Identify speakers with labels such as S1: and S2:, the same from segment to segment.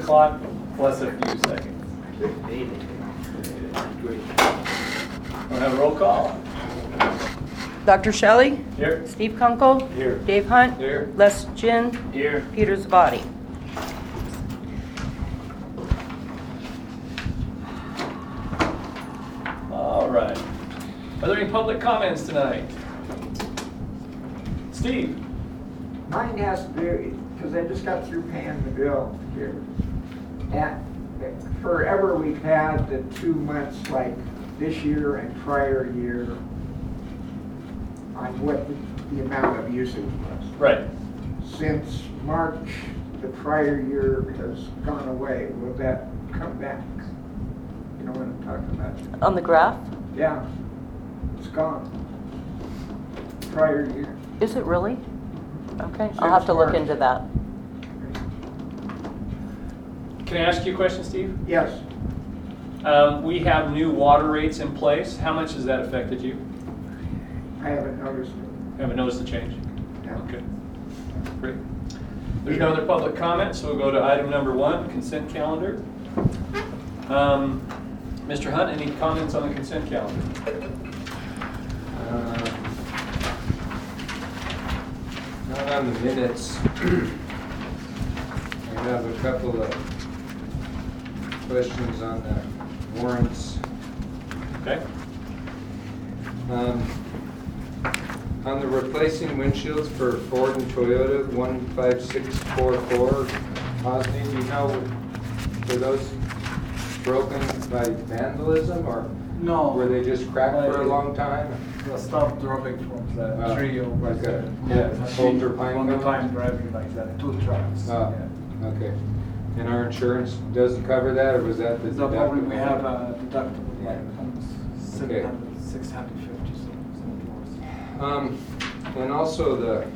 S1: clock plus a few seconds. We'll have a roll call.
S2: Dr. Shelley?
S1: Here.
S2: Steve Kunkel?
S1: Here.
S2: Dave Hunt?
S1: Here.
S2: Les Gin?
S1: Here.
S2: Peter Zavadi?
S1: All right. Are there any public comments tonight? Steve?
S3: Mine has to do, because I just got through paying the bill here. And forever we've had the 2 months like this year and prior year on what the amount of usage was.
S1: Right.
S3: Since March, the prior year has gone away. Will that come back? You know what I'm talking about?
S2: On the graph?
S3: Yeah, it's gone. Prior year.
S2: Is it really? Okay,
S3: Since
S2: I'll have to look
S3: March.
S2: into that.
S1: Can I ask you a question, Steve?
S3: Yes,
S1: We have new water rates in place. How much has that affected you?
S3: I haven't noticed it.
S1: Haven't noticed the change?
S3: No.
S1: Okay. Great. There's no other public comment, so we'll go to item number 1, consent calendar. Mr. Hunt, any comments on the consent calendar?
S4: Not on the minutes. I have a couple of questions on the warrants.
S1: Okay.
S4: On the replacing windshields for Ford and Toyota 15644, Osney, do you know, were those broken by vandalism or
S5: No.
S4: were they just cracked for a long time?
S5: The stuff dropping from the tree or
S4: like a
S5: yeah,
S4: older pine
S5: on the
S4: cone?
S5: time driving like that, 2 trucks.
S4: Ah,
S5: Yeah.
S4: okay. And our insurance doesn't cover that, or was that the
S5: The problem, we
S4: deductible?
S5: have a deductible like almost
S4: Okay.
S5: 700, 650, something.
S4: And also the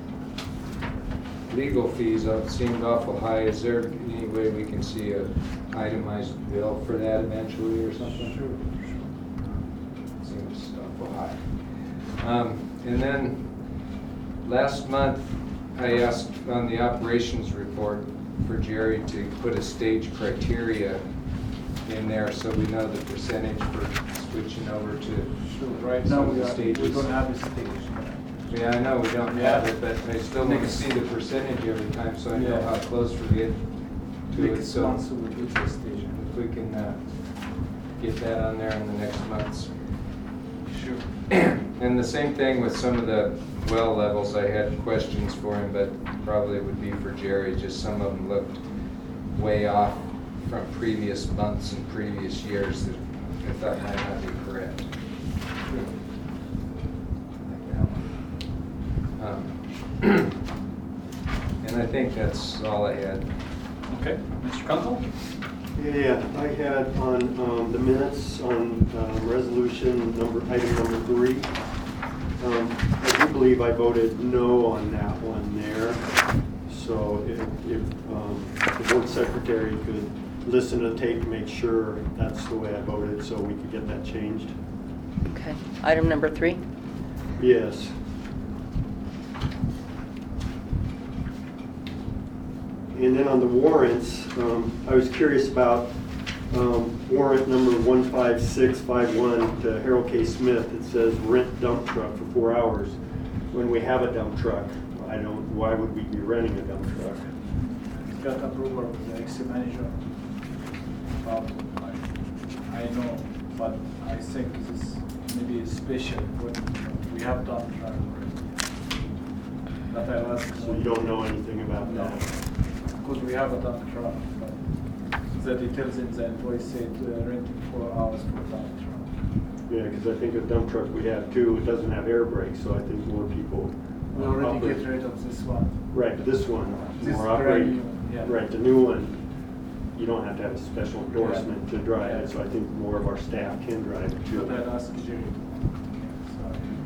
S4: legal fees seemed awful high. Is there any way we can see a itemized bill for that eventually or something?
S5: Sure.
S4: Seems awful high. And then last month, I asked on the operations report for Jerry to put a stage criteria in there so we know the percentage for switching over to
S5: Sure, right
S4: some
S5: now
S4: of the stages.
S5: we don't have a stage.
S4: Yeah, I know we don't have it, but I still want to see the percentage every time so I know
S5: Yeah.
S4: how close we get to it.
S5: Next
S4: So
S5: month we will do the stage.
S4: if we can get that on there in the next months.
S5: Sure.
S4: And the same thing with some of the well levels, I had questions for him, but probably would be for Jerry, just some of them looked way off from previous months and previous years that I thought might not be correct. And I think that's all I had.
S1: Okay. Mr. Kunkel?
S6: Yeah, I had on the minutes on resolution item number 3. I do believe I voted no on that one there. So if the board secretary could listen to the tape and make sure that's the way I voted so we could get that changed.
S2: Okay, item number 3.
S6: Yes. And then on the warrants, I was curious about warrant number 15651 to Harold K. Smith. It says rent dump truck for 4 hours. When we have a dump truck, why would we be renting a dump truck?
S5: Got approval of the ex manager. I know, but I think this is maybe special when we have dump truck already. But I asked.
S6: So you don't know anything about
S5: No,
S6: that?
S5: because we have a dump truck, but the details in the invoice said renting 4 hours for dump truck.
S6: Yeah, because I think a dump truck we have too, it doesn't have air brakes, so I think more people.
S5: We already
S6: operate-
S5: get rid of this one.
S6: Right, but this one,
S5: This
S6: more
S5: brand
S6: operating.
S5: new, yeah.
S6: Right, the new one, you don't have to have a special endorsement to drive it, so I think more of our staff can drive it too.
S5: But I asked Jerry. So I can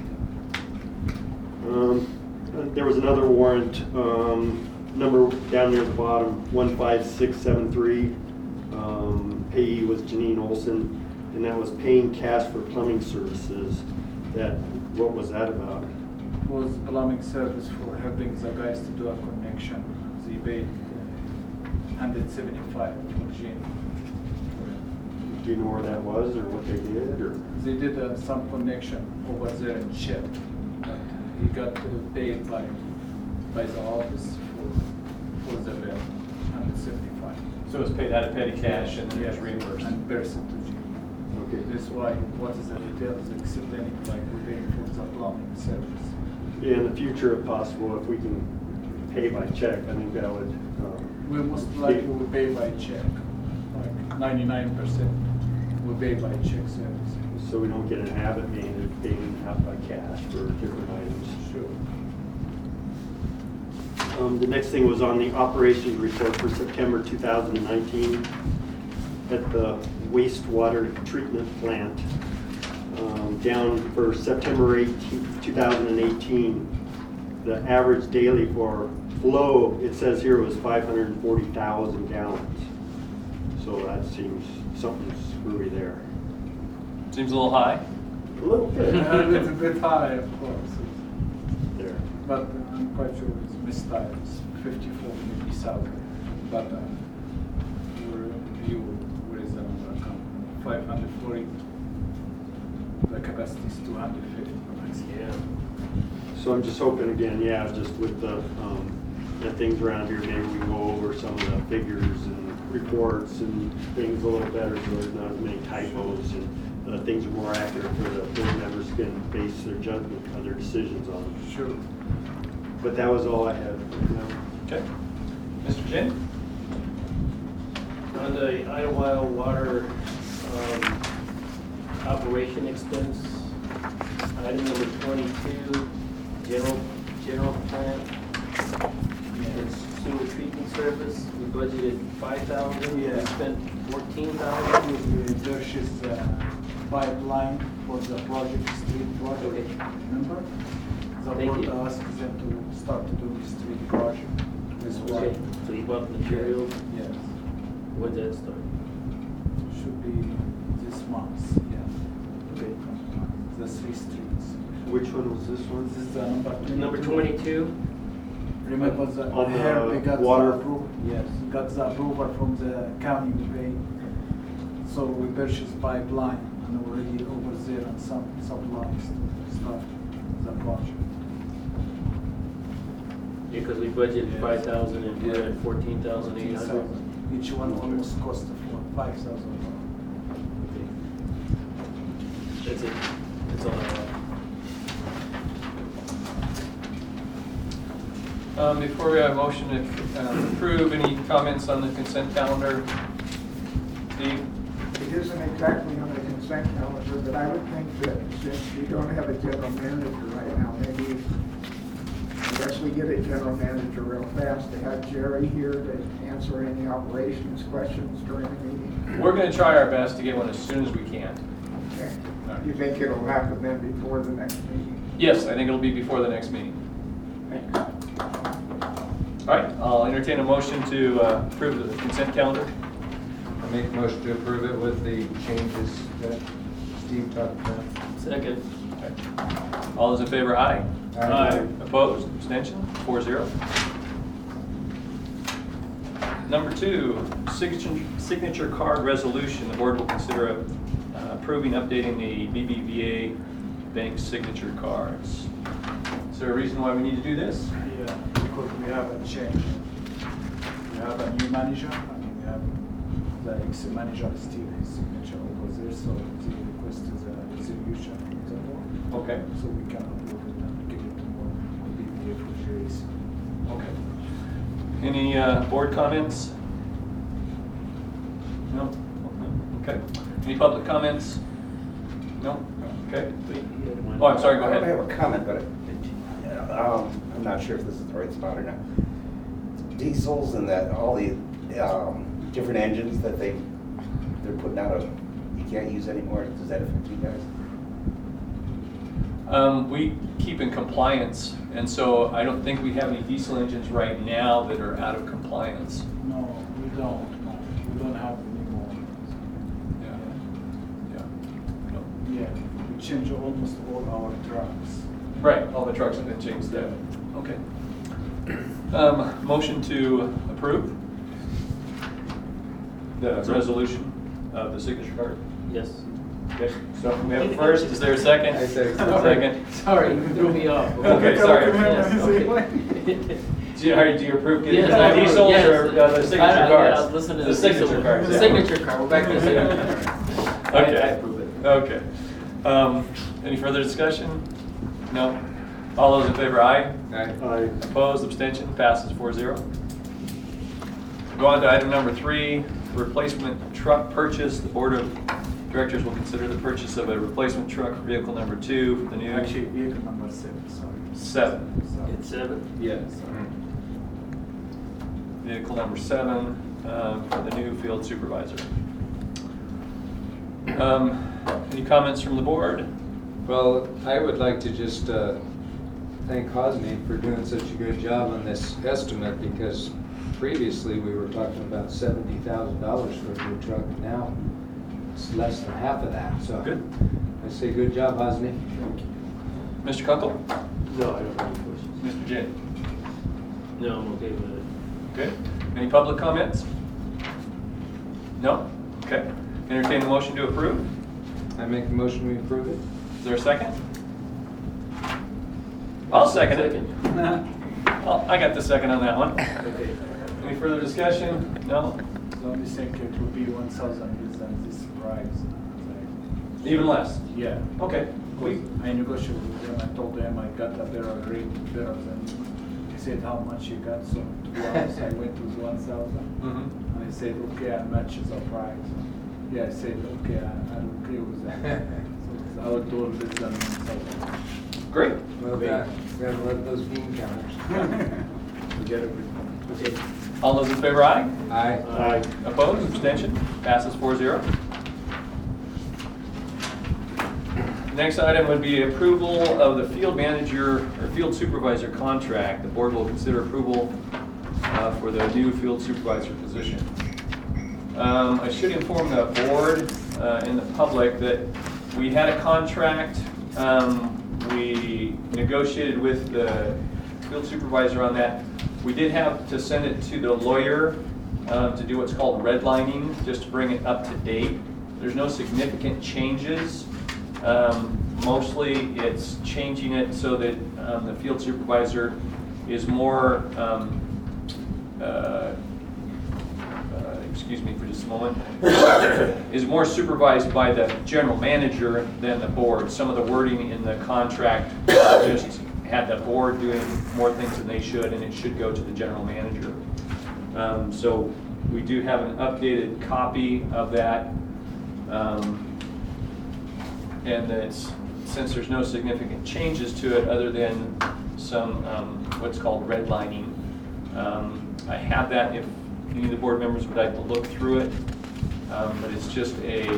S5: do that.
S6: There was another warrant, number down near the bottom, 15673. Payee was Janine Olson, and that was paying cash for plumbing services. What was that about?
S5: Was plumbing service for helping the guys to do a connection. They paid 175 for Gene.
S6: Do you know where that was or what they did or?
S5: They did some connection over there in Chip. He got paid by the office for the bill, 175.
S1: So it was paid out of petty cash and then it was
S5: Yes,
S1: reimbursed.
S5: and percentage.
S6: Okay.
S5: That's why what is the details explaining like we're paying for the plumbing service.
S6: In the future, if possible, if we can pay by check, I think that would.
S5: We most likely will pay by check, like 99% we pay by check service.
S6: So we don't get in a habit of paying out by cash for different items.
S5: Sure.
S6: The next thing was on the operations report for September 2019 at the wastewater treatment plant. Down for September 2018, the average daily for flow, it says here was 540,000 gallons. So that seems something's screwy there.
S1: Seems a little high.
S6: A little bit.
S5: It's a bit high, of course,
S6: There.
S5: but I'm quite sure it's misstyled. It's 54 maybe south, but we're review what is the number? 540. The capacity is 250 max.
S2: Yeah.
S6: So I'm just hoping again, yeah, just with the things around here, maybe we go over some of the figures and reports and things a little better so there's not as many typos and things are more accurate for the board members can base their judgment on their decisions on.
S5: Sure.
S6: But that was all I had.
S1: Okay. Mr. Jin?
S7: On the Idlewild Water operation expense, item number 22, general plant and sewer treatment service, we budgeted 5,000, we
S5: Yeah.
S7: spent 14,000.
S5: We purchased pipeline for the project, street project,
S7: Okay.
S5: remember? The
S7: Thank
S5: board
S7: you.
S5: asked them to start to do the street project. This
S7: Okay,
S5: way.
S7: so you bought materials,
S5: Yes,
S7: when's that start?
S5: should be this month, yeah.
S7: Okay.
S5: The 3 streets.
S6: Which one was this one?
S5: This is the number 22.
S7: Number 22,
S5: Remember the
S6: On the
S5: here we got
S6: water-
S5: the approval, yes, got the approval from the county we pay. So we purchased pipeline and already over there and some supplies to start the project.
S7: yeah, because we budgeted 5,000 and we're at 14,800.
S5: Each one almost cost $5,000.
S7: Okay. That's it, that's all I have.
S1: Before we have a motion to approve, any comments on the consent calendar? Steve?
S3: It isn't exactly on the consent calendar, but I would think that since we don't have a general manager right now, maybe, I guess we get a general manager real fast to have Jerry here to answer any operations questions during the meeting.
S1: We're going to try our best to get one as soon as we can.
S3: Okay. You think it'll happen then before the next meeting?
S1: Yes, I think it'll be before the next meeting.
S3: Thanks.
S1: All right, I'll entertain a motion to approve the consent calendar.
S4: I make a motion to approve it with the changes that Steve talked about.
S7: Second.
S1: Okay. All those in favor, aye.
S4: Aye.
S1: Opposed, abstention, 4-0. Number 2, signature card resolution. The board will consider approving updating the BBVA bank signature cards. Is there a reason why we need to do this?
S5: Yeah, because we have a change. We have a new manager, and we have the ex-manager still his signature over there, so the request is a resolution from the board.
S1: Okay.
S5: So we can approve it and give it to more BBA for Jerry's.
S1: Okay. Any board comments? No? Okay. Any public comments? No? Okay. Oh, I'm sorry, go
S8: I
S1: ahead.
S8: don't have a comment, but I'm not sure if this is the right spot or not. Diesels and that, all the different engines that they're putting out, you can't use anymore, does that affect you guys?
S1: We keep in compliance, and so I don't think we have any diesel engines right now that are out of compliance.
S5: No, we don't. No, we don't have any more.
S1: Yeah. Yeah. No.
S5: Yeah, we change almost all our trucks.
S1: Right, all the trucks have been changed there. Okay. Motion to approve? the resolution of the signature card?
S7: Yes.
S1: Okay, so we have a first, is there a second?
S4: I second.
S1: Second.
S7: Sorry, you threw me off.
S1: Okay, sorry.
S7: Yes, okay.
S1: Do you approve getting
S7: Yes, I
S1: the
S7: approve,
S1: diesels
S7: yes.
S1: or the signature
S7: I
S1: cards?
S7: was listening to
S1: The signature cards.
S7: The
S1: yeah.
S7: signature card, we're back to the signature card.
S1: Okay.
S7: I approve it.
S1: Okay. Any further discussion? No? All those in favor, aye?
S4: Aye.
S6: Aye.
S1: Opposed, abstention, passes 4-0. Go on to item number 3, replacement truck purchase. The Board of Directors will consider the purchase of a replacement truck for vehicle number 2 for the new.
S5: Actually, vehicle number 7, sorry.
S1: 7.
S5: Sorry.
S7: It's 7?
S5: Yeah, sorry.
S1: Vehicle number 7 for the new field supervisor. Any comments from the board?
S4: Well, I would like to just thank Hosni for doing such a good job on this estimate, because previously we were talking about $70,000 for a new truck, and now it's less than half of that, so.
S1: Good.
S4: I say good job, Hosni.
S1: Mr. Kunkel?
S6: No, I don't have any questions.
S1: Mr. Jin?
S7: No, I'm okay with it.
S1: Okay. Any public comments? No? Okay. Entertain the motion to approve.
S4: I make a motion we approve it.
S1: Is there a second? I'll second it. I got the second on that one.
S5: Okay.
S1: Any further discussion? No?
S5: The only thing it would be 1,000 less than this price.
S1: Even less?
S5: Yeah.
S1: Okay.
S5: I negotiated with them, I told them I got a better rate, better than, he said how much you got, so to be honest, I went with 1,000.
S1: Mm-hmm.
S5: And I said, okay, I match the price. Yeah, I said, okay, I'm okay with that. So I would do less than 1,000.
S1: Great.
S4: Well done. Gotta love those bean counters.
S5: We get everything.
S7: Okay.
S1: All those in favor, aye?
S4: Aye.
S6: Aye.
S1: Opposed, abstention, passes 4-0. Next item would be approval of the field manager or field supervisor contract. The board will consider approval for the new field supervisor position. I should inform the board and the public that we had a contract. We negotiated with the field supervisor on that. We did have to send it to the lawyer to do what's called redlining, just to bring it up to date. There's no significant changes. Mostly it's changing it so that the field supervisor is more, excuse me for just a moment, is more supervised by the general manager than the board. Some of the wording in the contract just had the board doing more things than they should, and it should go to the general manager. So we do have an updated copy of that. And it's, since there's no significant changes to it other than some what's called redlining, I have that if any of the board members would like to look through it, but it's just a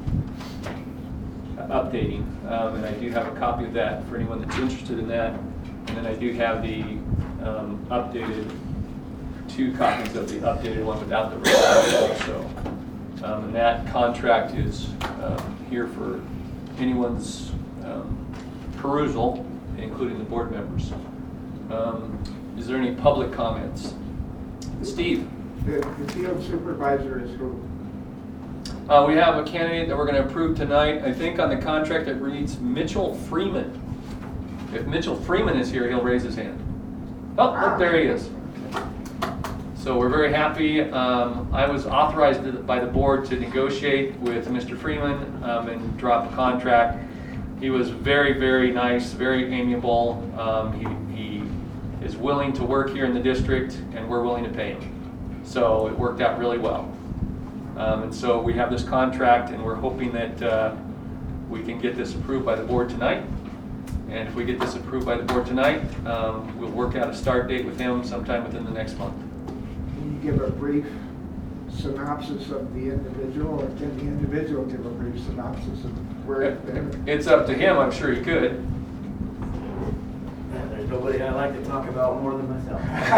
S1: updating, and I do have a copy of that for anyone that's interested in that. And then I do have the updated, 2 copies of the updated one without the redlining also. And that contract is here for anyone's perusal, including the board members. Is there any public comments? Steve?
S3: The field supervisor is who?
S1: We have a candidate that we're going to approve tonight. I think on the contract it reads Mitchell Freeman. If Mitchell Freeman is here, he'll raise his hand. Oh, look, there he is. So we're very happy. I was authorized by the board to negotiate with Mr. Freeman and drop a contract. He was very, very nice, very amiable. He is willing to work here in the district, and we're willing to pay him. So it worked out really well. And so we have this contract, and we're hoping that we can get this approved by the board tonight. And if we get this approved by the board tonight, we'll work out a start date with him sometime within the next month.
S3: Can you give a brief synopsis of the individual, or can the individual give a brief synopsis of where it's been?
S1: It's up to him, I'm sure he could.
S7: There's nobody I like to talk about more than myself.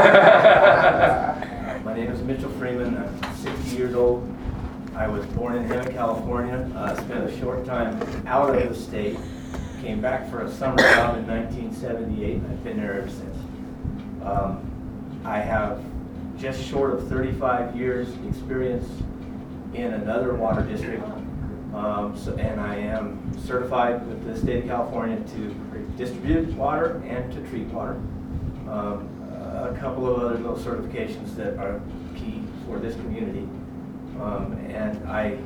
S7: My name is Mitchell Freeman. I'm 60 years old. I was born in Hemet, California. Spent a short time out of the state. Came back for a summer job in 1978. I've been there ever since. I have just short of 35 years experience in another water district. And I am certified with the state of California to distribute water and to treat water. A couple of other little certifications that are key for this community. And I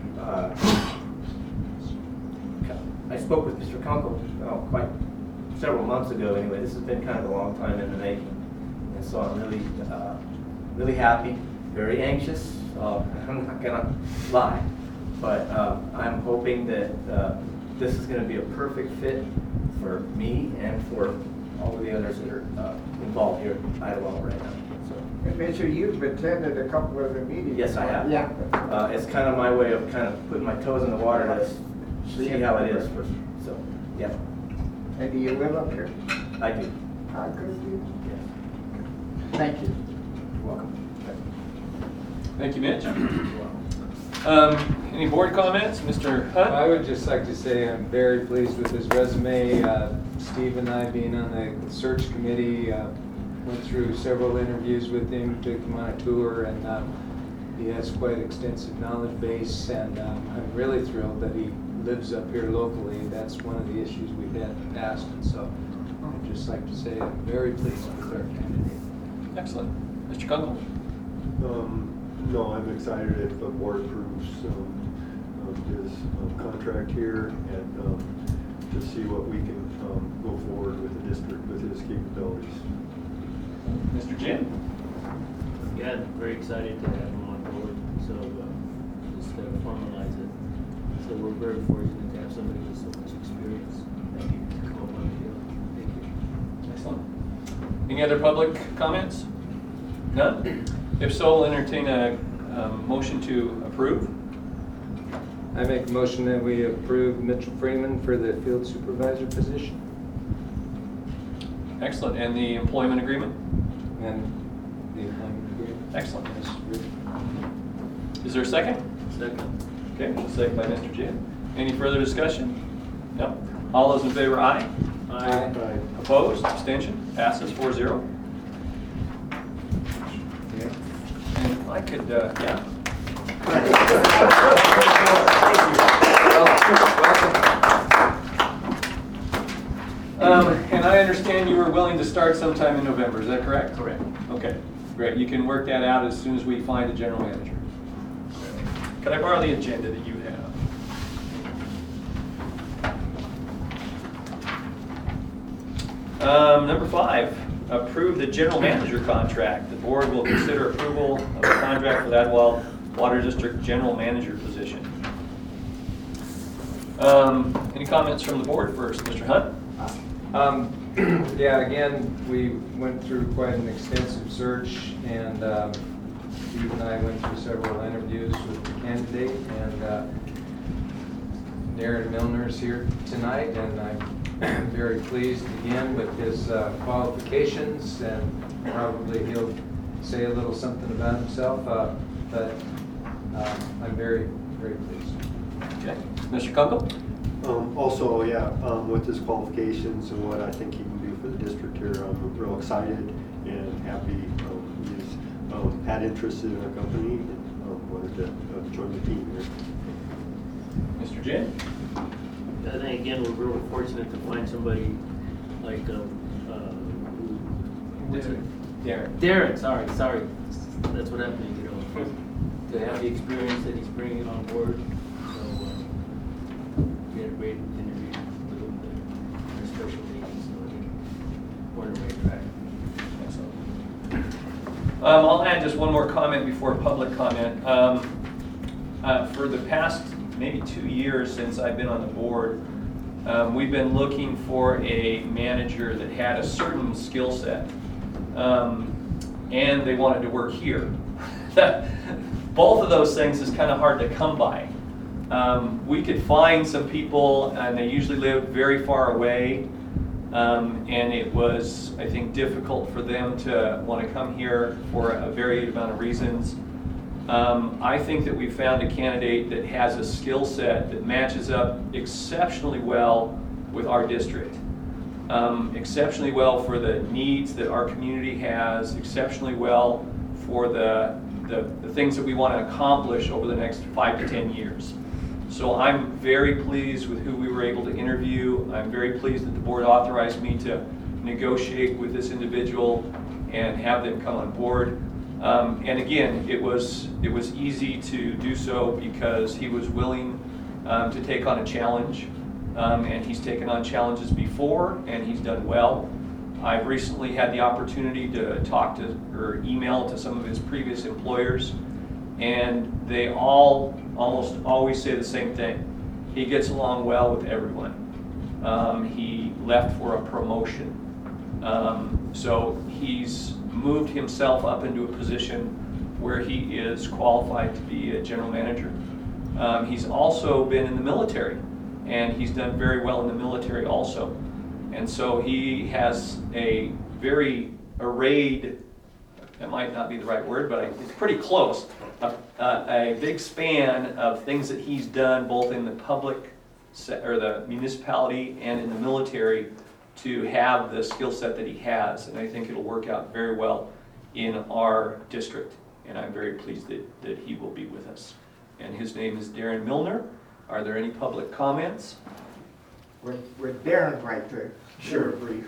S7: spoke with Mr. Kunkel quite several months ago anyway. This has been kind of a long time in the making. And so I'm really happy, very anxious. I'm not gonna lie, but I'm hoping that this is gonna be a perfect fit for me and for all of the others that are involved here at Idlewild right now. So,
S3: And Mitchell, you've attended a couple of the meetings.
S7: yes, I have.
S3: Yeah.
S7: It's kind of my way of kind of putting my toes in the water to see how it is. So, yeah,
S3: And do you live up here?
S7: I do.
S3: How good you?
S7: Yes.
S3: Thank you.
S7: You're welcome.
S1: Thank you, Mitch. Any board comments? Mr.
S4: I
S1: Hunt?
S4: would just like to say I'm very pleased with his resume. Steve and I, being on the search committee, went through several interviews with him, took him on a tour, and he has quite extensive knowledge base, and I'm really thrilled that he lives up here locally. That's one of the issues we've had in the past, and so I'd just like to say I'm very pleased with our candidate.
S1: Excellent. Mr. Kunkel?
S6: No, I'm excited if the board approves his contract here and to see what we can go forward with the district with his capabilities.
S1: Mr. Jim?
S9: Yeah, I'm very excited to have him on board, so just to formalize it. So we're very fortunate to have somebody with so much experience. Thank you. Thank you.
S1: Excellent. Any other public comments? None? If so, I'll entertain a motion to approve.
S4: I make a motion that we approve Mitchell Freeman for the field supervisor position.
S1: Excellent. And the employment agreement?
S4: And the employment agreement.
S1: Excellent.
S4: As written.
S1: Is there a second?
S9: Second.
S1: Okay, second by Mr. Jim. Any further discussion? No? All those in favor, aye.
S4: Aye.
S1: Opposed? Abstention? Passes 4-0.
S4: Okay.
S1: And if I could, yeah. And I understand you were willing to start sometime in November, is that correct?
S9: Correct.
S1: Okay, great. You can work that out as soon as we find a general manager. Could I borrow the agenda that you have? Number 5, approve the general manager contract. The board will consider approval of the contract for the Idlewild Water District general manager position. Any comments from the board first? Mr. Hunt?
S4: Yeah, again, we went through quite an extensive search, and Steve and I went through several interviews with the candidate, and Darren Milner's here tonight, and I'm very pleased again with his qualifications, and probably he'll say a little something about himself, but I'm very, very pleased.
S1: Okay. Mr. Kunkel?
S6: Also, yeah, with his qualifications and what I think he can do for the district here, I'm real excited and happy. He's had interest in our company and wanted to join the team here.
S1: Mr. Jim?
S9: I think again, we're real fortunate to find somebody like, what's it? Darren, sorry. That's what happened, you know, to have the experience that he's bringing on board. So, we had a great interview with him at our special meeting, so I think we're on our way back.
S1: I'll add just one more comment before public comment. For the past maybe 2 years since I've been on the board, we've been looking for a manager that had a certain skill set, and they wanted to work here. Both of those things is kind of hard to come by. We could find some people, and they usually live very far away, and it was, I think, difficult for them to want to come here for a varied amount of reasons. I think that we found a candidate that has a skill set that matches up exceptionally well with our district. Exceptionally well for the needs that our community has, exceptionally well for the the things that we want to accomplish over the next 5 to 10 years. So I'm very pleased with who we were able to interview. I'm very pleased that the board authorized me to negotiate with this individual and have them come on board. And again, it was easy to do so because he was willing to take on a challenge, and he's taken on challenges before, and he's done well. I've recently had the opportunity to talk to or email to some of his previous employers, and they all almost always say the same thing. He gets along well with everyone. He left for a promotion. So he's moved himself up into a position where he is qualified to be a general manager. He's also been in the military, and he's done very well in the military also. And so he has a very arrayed, that might not be the right word, but it's pretty close, a big span of things that he's done both in the public or the municipality and in the military to have the skill set that he has. And I think it'll work out very well in our district. And I'm very pleased that he will be with us. And his name is Darren Milner. Are there any public comments?
S3: Would Darren like to share a brief?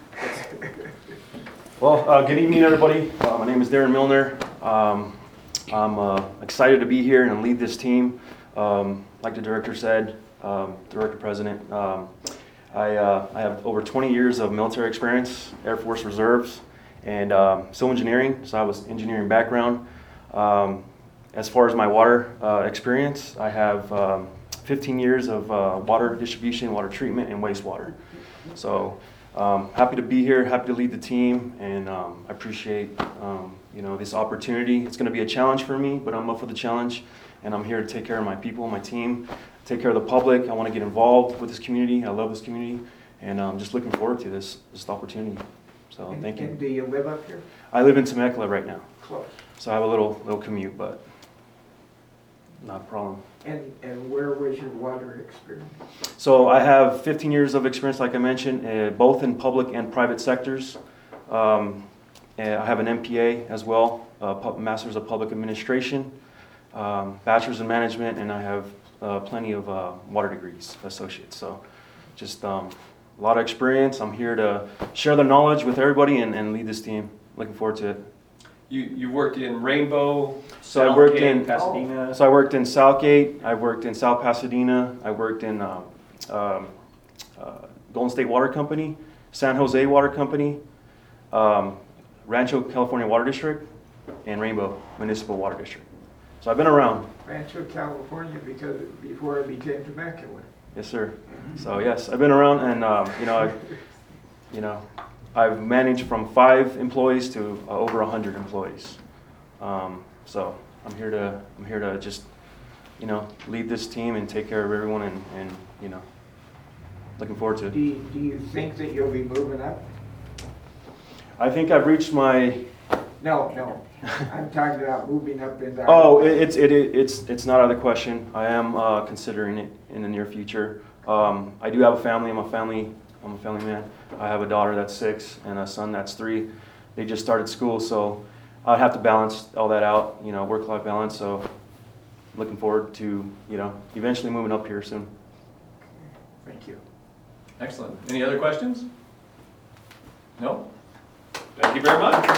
S10: Well, good evening, everybody. My name is Darren Milner. I'm excited to be here and lead this team. Like the director said, director president, I have over 20 years of military experience, Air Force Reserves, and civil engineering. So I was engineering background. As far as my water experience, I have 15 years of water distribution, water treatment, and wastewater. So happy to be here, happy to lead the team, and I appreciate this opportunity. It's going to be a challenge for me, but I'm up for the challenge, and I'm here to take care of my people, my team, take care of the public. I want to get involved with this community. I love this community, and I'm just looking forward to this opportunity. So thank you.
S3: And do you live up here?
S10: I live in Temecula right now,
S3: Close.
S10: so I have a little commute, but not a problem.
S3: And where was your water experience?
S10: So I have 15 years of experience, like I mentioned, both in public and private sectors. And I have an MPA as well, Master's of Public Administration, Bachelor's in Management, and I have plenty of water degrees, associates. So just a lot of experience. I'm here to share the knowledge with everybody and lead this team. Looking forward to it.
S1: You worked in Rainbow,
S10: So I worked
S1: Southgate,
S10: in
S1: Pasadena.
S10: So I worked in Southgate. I worked in South Pasadena. I worked in Golden State Water Company, San Jose Water Company, Rancho California Water District, and Rainbow Municipal Water District. So I've been around.
S3: Rancho California, because before it became Temecula.
S10: Yes, sir. So yes, I've been around, and I've managed from 5 employees to over 100 employees. So I'm here to just lead this team and take care of everyone, and looking forward to it.
S3: Do you think that you'll be moving up?
S10: I think I've reached my.
S3: No. I'm talking about moving up in that.
S10: Oh, it's not out of the question. I am considering it in the near future. I do have a family. I'm a family man. I have a daughter that's 6 and a son that's 3. They just started school, so I have to balance all that out. Work-life balance. So looking forward to eventually moving up here soon.
S3: Thank you.
S1: Excellent. Any other questions? No? Thank you very much.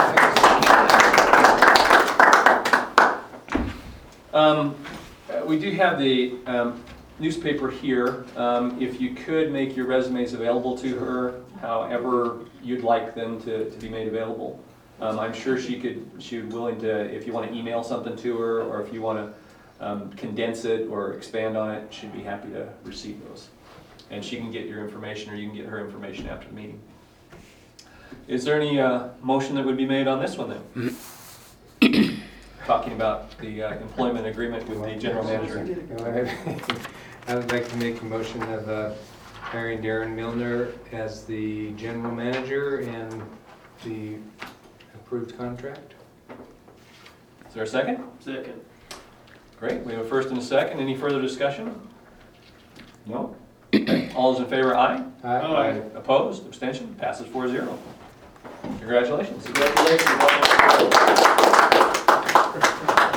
S1: We do have the newspaper here. If you could make your resumes available to her, however you'd like them to be made available. I'm sure she'd be willing to, if you want to email something to her, or if you want to condense it or expand on it, she'd be happy to receive those. And she can get your information, or you can get her information after the meeting. Is there any motion that would be made on this one then? Talking about the employment agreement with the general manager.
S4: Go ahead. I would like to make a motion of hiring Darren Milner as the general manager and the approved contract.
S1: Is there a second?
S9: Second.
S1: Great, we have a first and a second. Any further discussion? No? Okay. All those in favor, aye?
S4: Aye.
S1: Opposed? Abstention? Passes 4-0. Congratulations.
S9: Congratulations.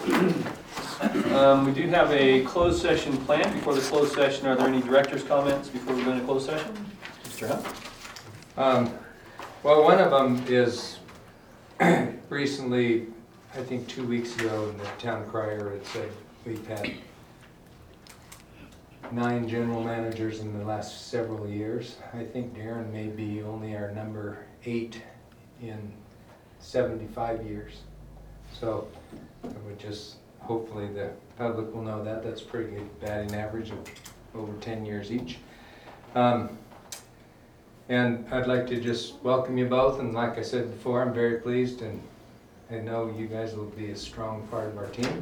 S1: We do have a closed session planned. Before the closed session, are there any director's comments before we go into closed session? Mr. Hunt?
S4: Well, one of them is recently, I think 2 weeks ago, in the town crier, it said we've had 9 general managers in the last several years. I think Darren may be only our number 8 in 75 years. So I would just, hopefully the public will know that. That's pretty good batting average of over 10 years each. And I'd like to just welcome you both, and like I said before, I'm very pleased, and I know you guys will be a strong part of our team.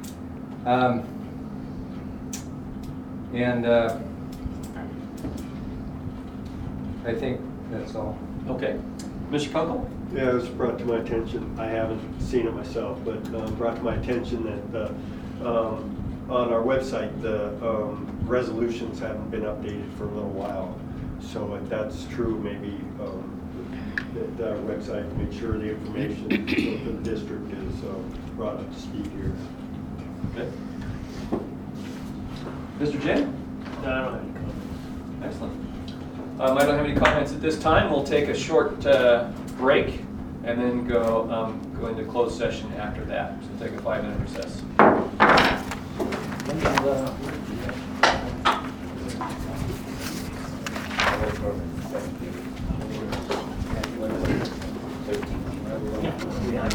S4: I think that's all.
S1: Okay. Mr. Kunkel?
S6: Yeah, it was brought to my attention, I haven't seen it myself, but brought to my attention that on our website, the resolutions haven't been updated for a little while. So if that's true, maybe that our website, make sure the information for the district is brought up to speed here.
S1: Okay. Mr. J?
S9: No, I don't have any comments.
S1: Excellent. I don't have any comments at this time. We'll take a short break and then go into closed session after that. So take a 5-minute recess.